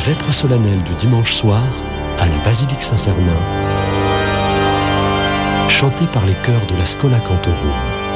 vêpres solennelles du dimanche soir à la basilique Saint-Cernin, chanté par les chœurs de la Schola Cantorum.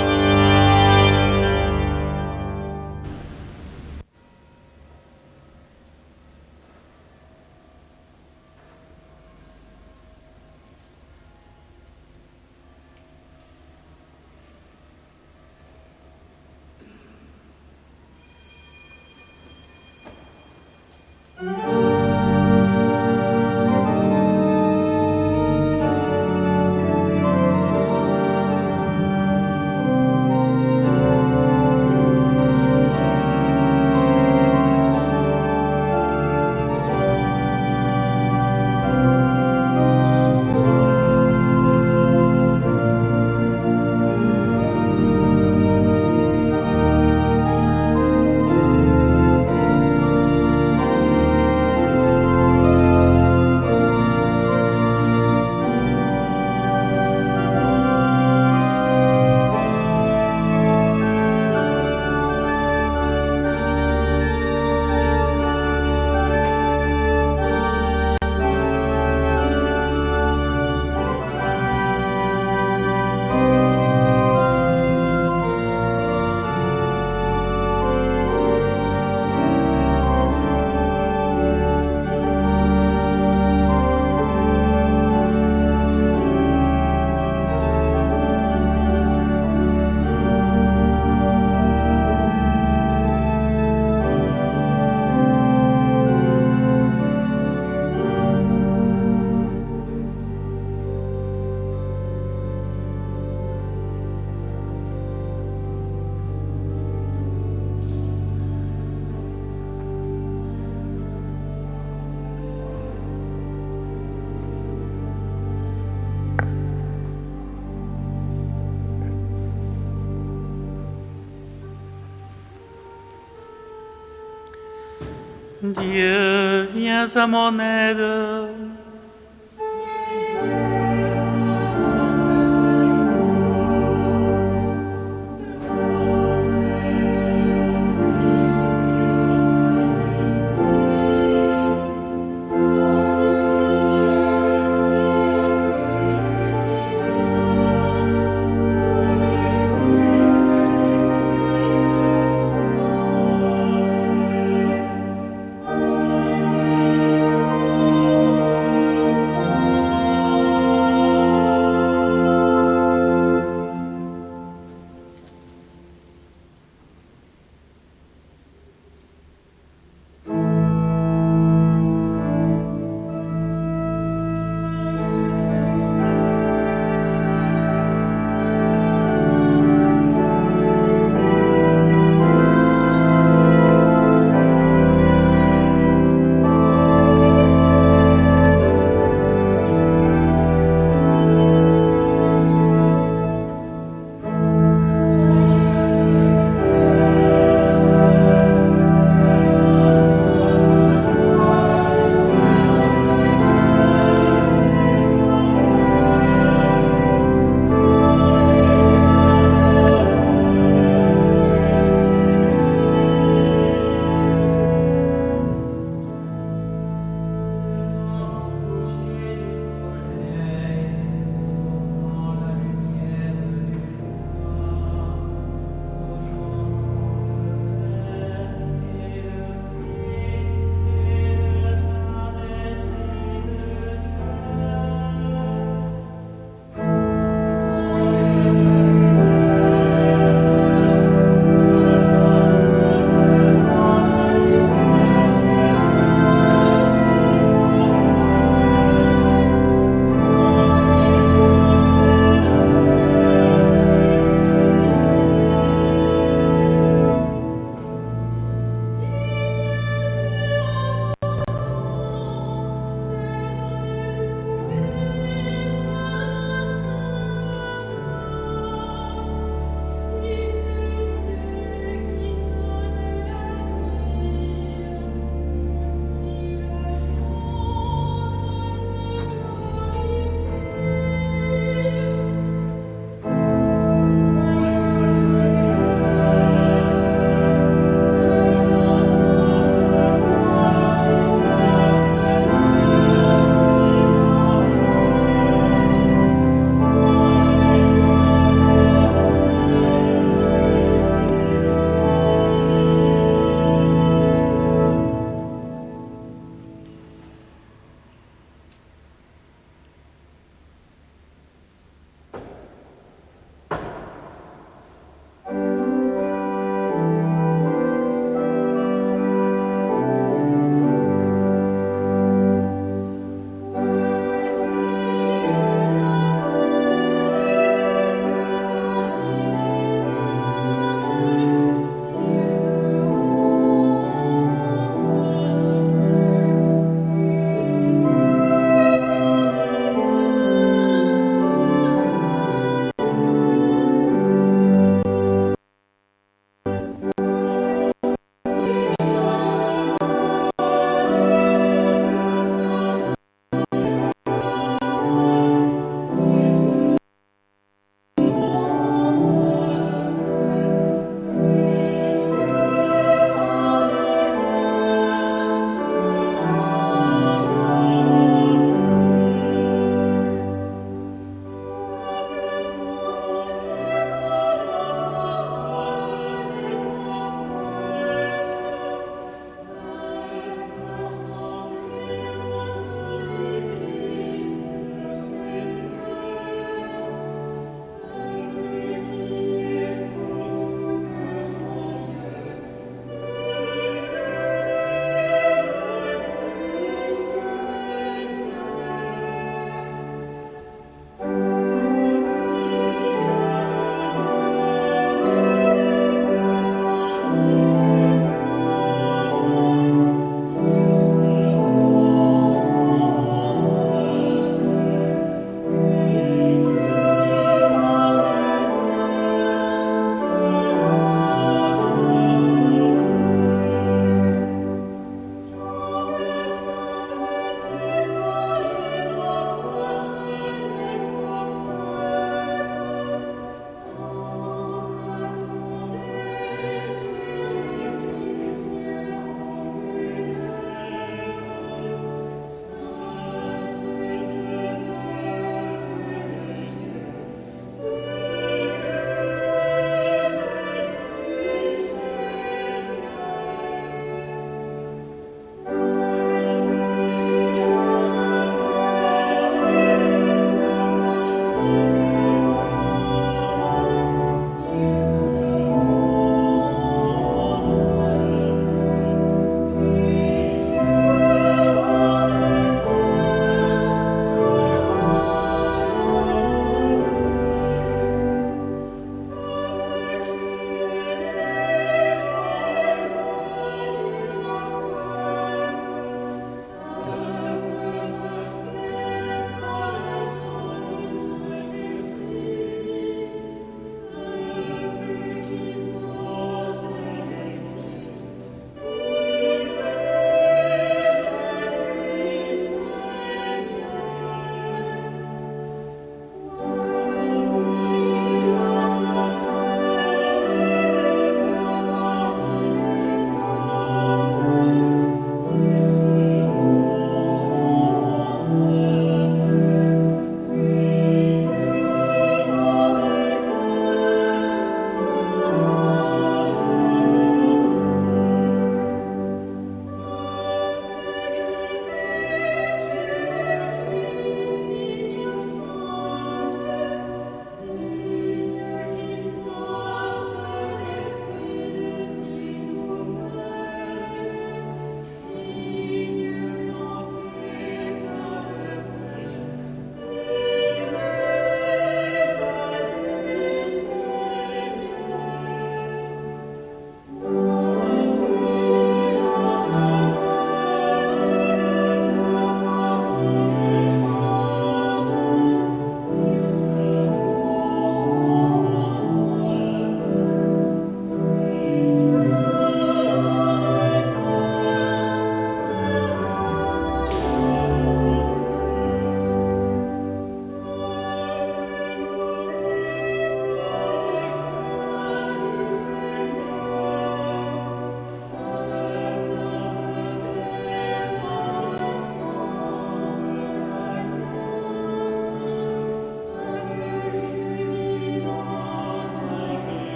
Dieu, viens à mon aide.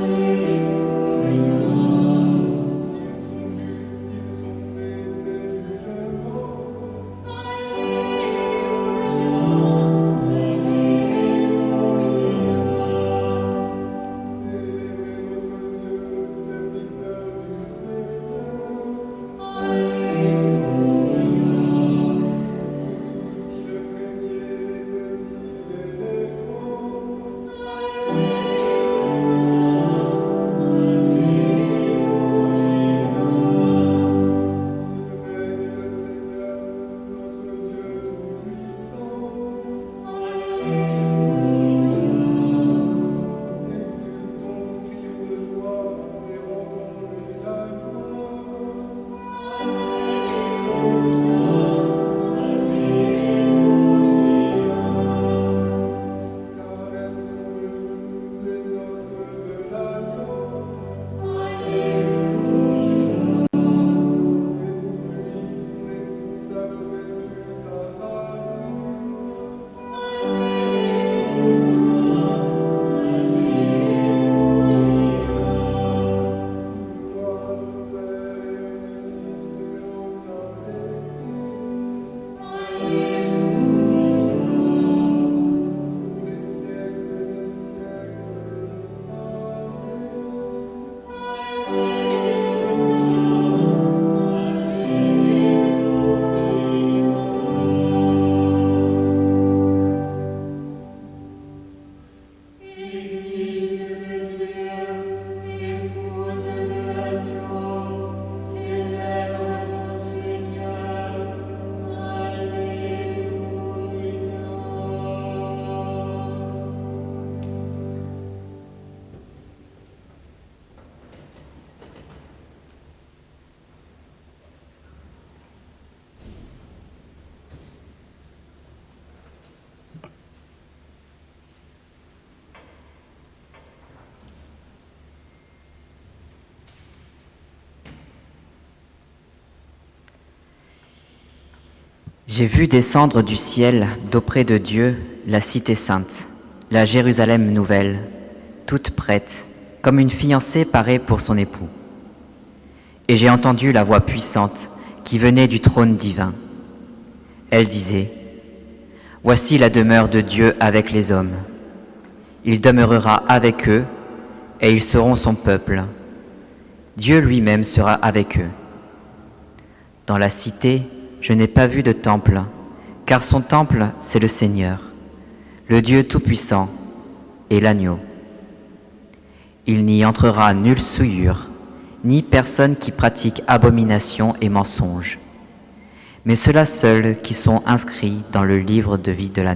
J'ai vu descendre du ciel, d'auprès de Dieu, la cité sainte, la Jérusalem nouvelle, toute prête, comme une fiancée parée pour son époux. Et j'ai entendu la voix puissante qui venait du trône divin. Elle disait : « Voici la demeure de Dieu avec les hommes. Il demeurera avec eux, et ils seront son peuple. Dieu lui-même sera avec eux. Dans la cité, je n'ai pas vu de temple, car son temple, c'est le Seigneur, le Dieu Tout-Puissant et l'Agneau. Il n'y entrera nulle souillure, ni personne qui pratique abomination et mensonge, mais ceux-là seuls qui sont inscrits dans le livre de vie de l'Agneau. »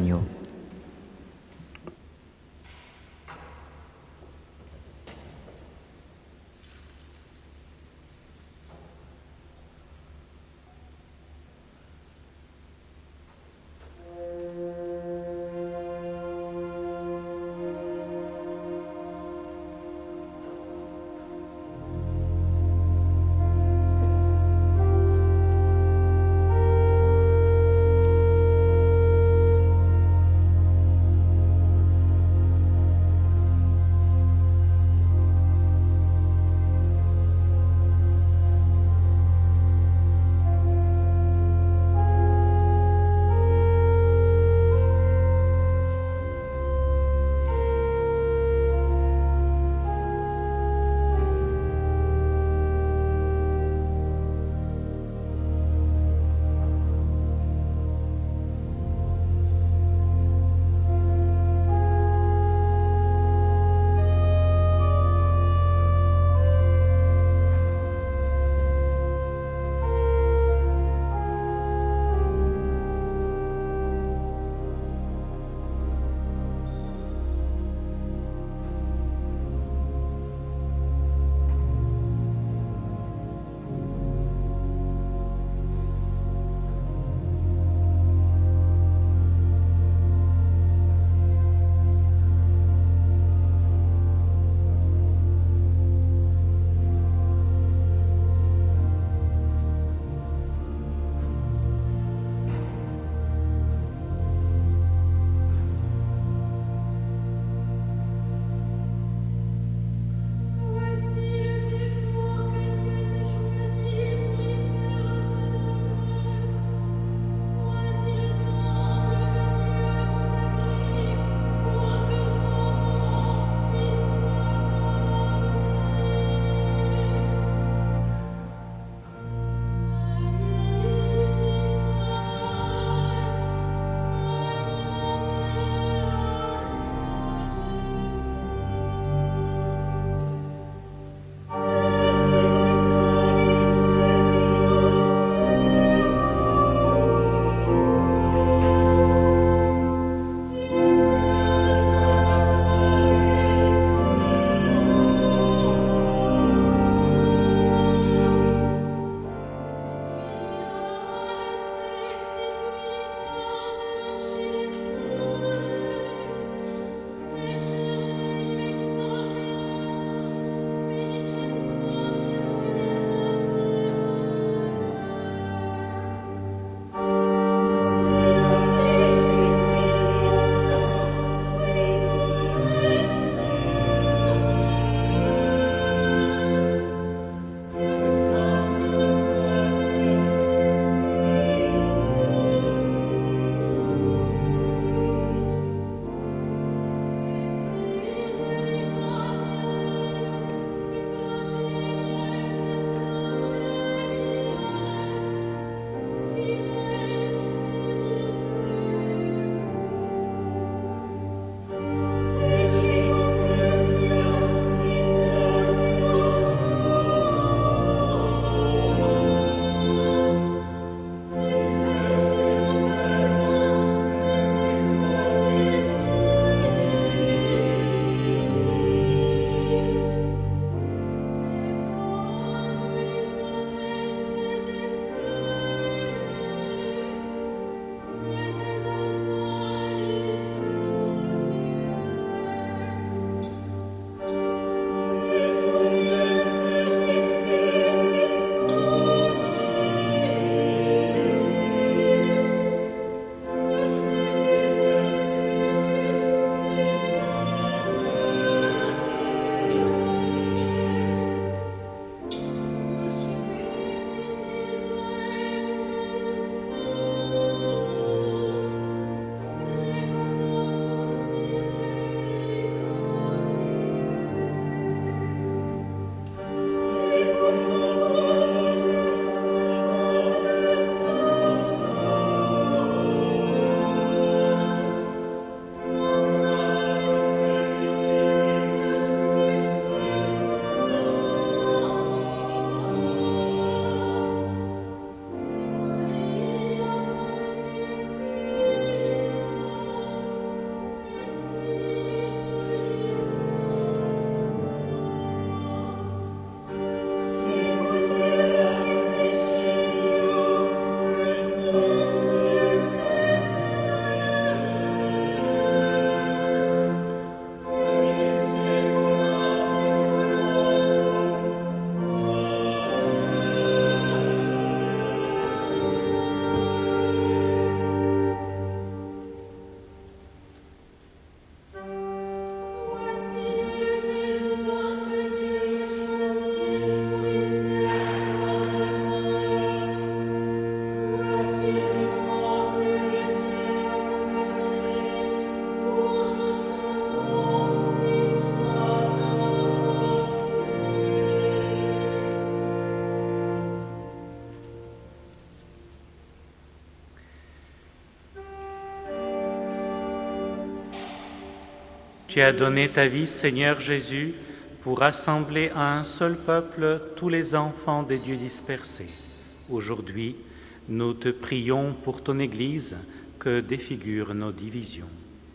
Tu as donné ta vie, Seigneur Jésus, pour rassembler à un seul peuple tous les enfants des dieux dispersés. Aujourd'hui, nous te prions pour ton Église que défigurent nos divisions.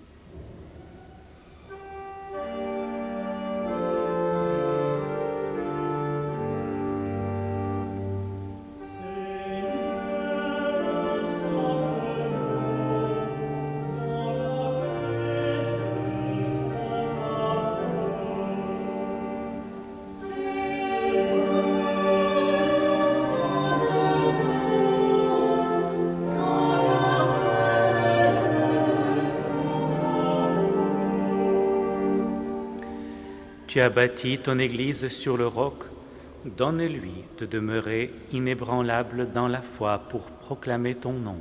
Tu as bâti ton Église sur le roc, donne-lui de demeurer inébranlable dans la foi pour proclamer ton nom.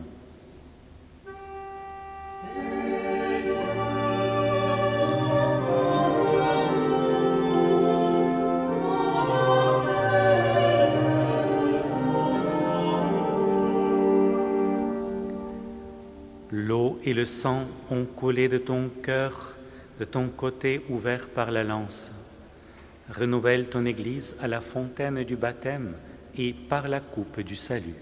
L'eau et le sang ont coulé de ton cœur, de ton côté ouvert par la lance. Renouvelle ton Église à la fontaine du baptême et par la coupe du salut.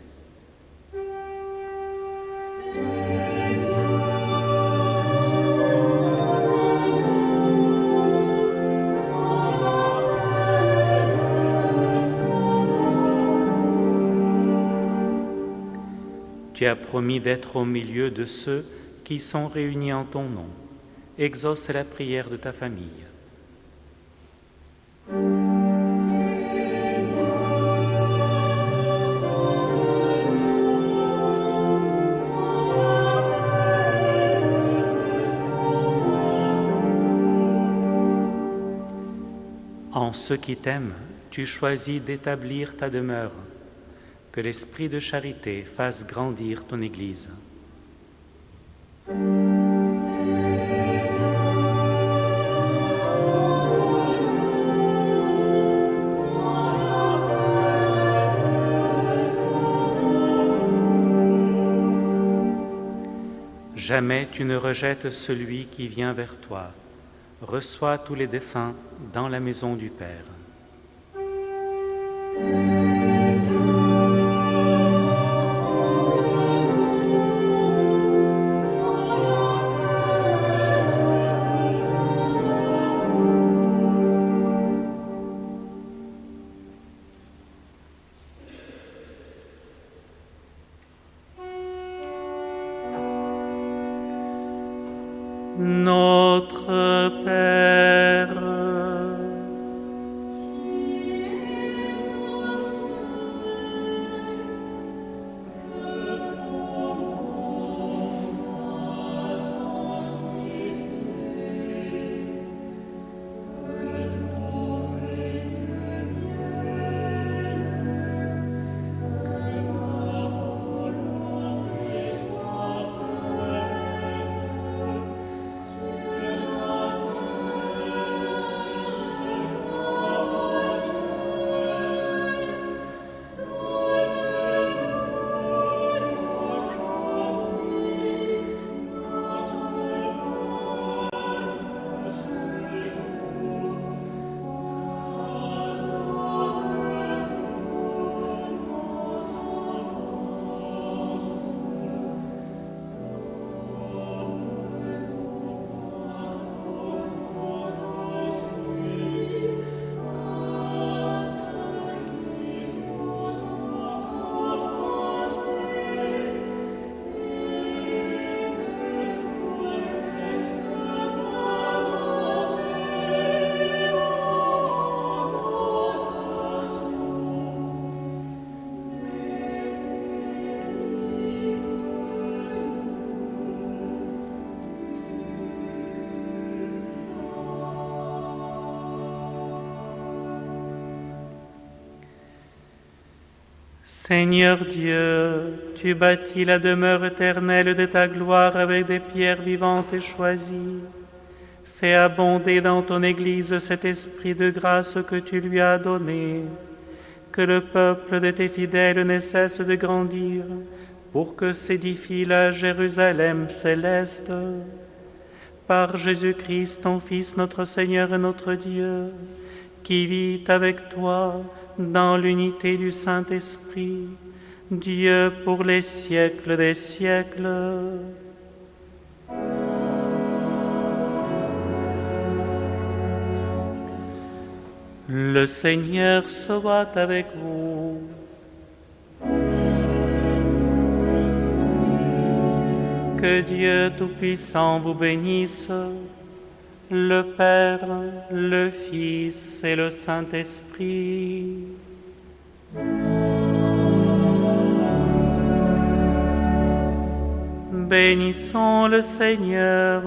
Tu as promis d'être au milieu de ceux qui sont réunis en ton nom. Exauce la prière de ta famille. En ceux qui t'aiment, tu choisis d'établir ta demeure. Que l'esprit de charité fasse grandir ton Église. Jamais tu ne rejettes celui qui vient vers toi. Reçois tous les défunts dans la maison du Père. Notre Père, Seigneur Dieu, tu bâtis la demeure éternelle de ta gloire avec des pierres vivantes et choisies. Fais abonder dans ton Église cet esprit de grâce que tu lui as donné, que le peuple de tes fidèles ne cesse de grandir, pour que s'édifie la Jérusalem céleste. Par Jésus-Christ, ton Fils, notre Seigneur et notre Dieu, qui vit avec toi dans l'unité du Saint-Esprit, Dieu pour les siècles des siècles. Le Seigneur soit avec vous. Que Dieu Tout-Puissant vous bénisse, le Père, le Fils et le Saint-Esprit. Bénissons le Seigneur.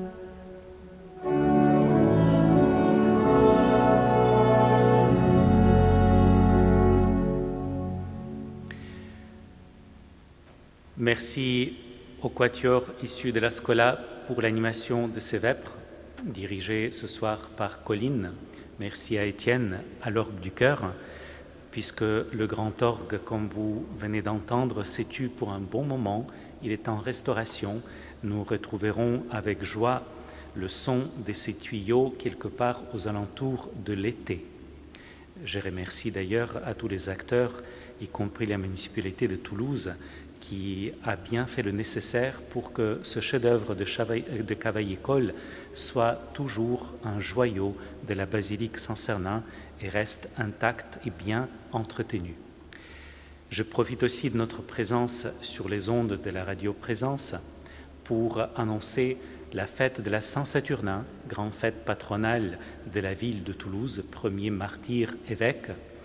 Merci au quatuor issu de la Scola pour l'animation de ces vêpres, dirigée ce soir par Colline. Merci à Étienne, à l'orgue du chœur, puisque le grand orgue, comme vous venez d'entendre, s'est tu pour un bon moment. Il est en restauration. Nous retrouverons avec joie le son de ces tuyaux quelque part aux alentours de l'été. Je remercie d'ailleurs à tous les acteurs, y compris la municipalité de Toulouse, qui a bien fait le nécessaire pour que ce chef-d'œuvre de Cavaillé-Coll soit toujours un joyau de la basilique Saint-Sernin et reste intact et bien entretenu. Je profite aussi de notre présence sur les ondes de la radio Présence pour annoncer la fête de la Saint-Saturnin, grande fête patronale de la ville de Toulouse, premier martyr évêque.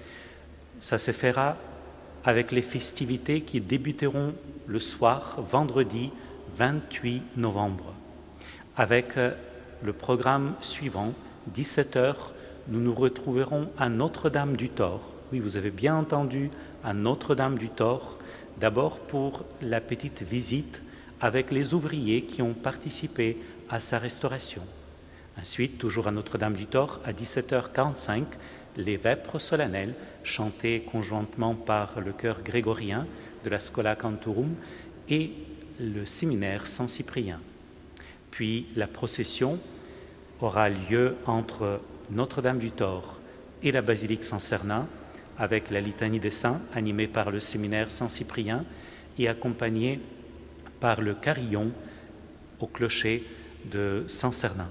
Ça se fera avec les festivités qui débuteront le soir, vendredi 28 novembre. Avec le programme suivant, 17h, nous nous retrouverons à Notre-Dame-du-Thor. Oui, vous avez bien entendu, à Notre-Dame-du-Thor, d'abord pour la petite visite avec les ouvriers qui ont participé à sa restauration. Ensuite, toujours à Notre-Dame-du-Thor, à 17h45, les vêpres solennelles, chantées conjointement par le chœur grégorien de la Schola Cantorum et le séminaire Saint-Cyprien. Puis la procession aura lieu entre Notre-Dame-du-Thor et la basilique Saint-Sernin, avec la litanie des saints animée par le séminaire Saint-Cyprien et accompagnée par le carillon au clocher de Saint-Sernin.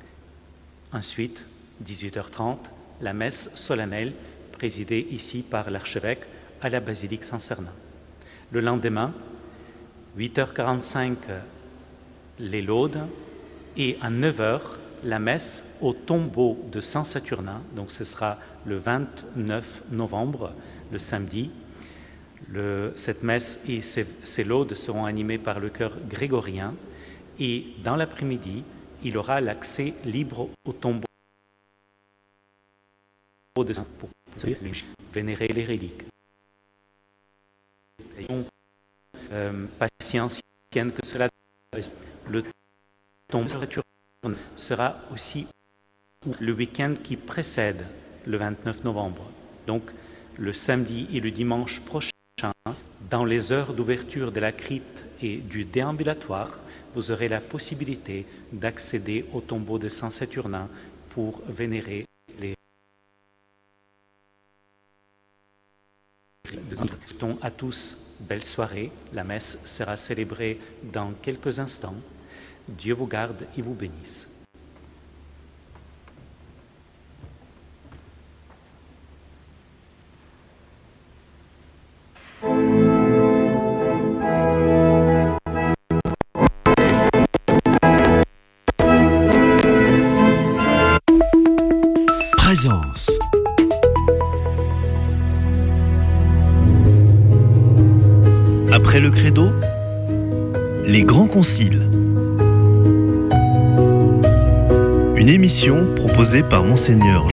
Ensuite, 18h30, la messe solennelle présidée ici par l'archevêque à la basilique Saint-Sernin. Le lendemain, 8h45, les laudes et à 9h, la messe au tombeau de Saint-Saturnin. Donc ce sera le 29 novembre, le samedi. Cette messe et ces laudes seront animées par le chœur grégorien. Et dans l'après-midi, il aura l'accès libre au tombeau de Saint pour vénérer les reliques. Pas si ancienne que cela, le tombeau de Saint-Saturnin sera aussi le week-end qui précède le 29 novembre. Donc, le samedi et le dimanche prochain, dans les heures d'ouverture de la crypte et du déambulatoire, vous aurez la possibilité d'accéder au tombeau de Saint-Saturnin pour vénérer les Souhaitons à tous belle soirée. La messe sera célébrée dans quelques instants. Dieu vous garde et vous bénisse. Présence. Après le credo, les grands conciles. Une émission proposée par Monseigneur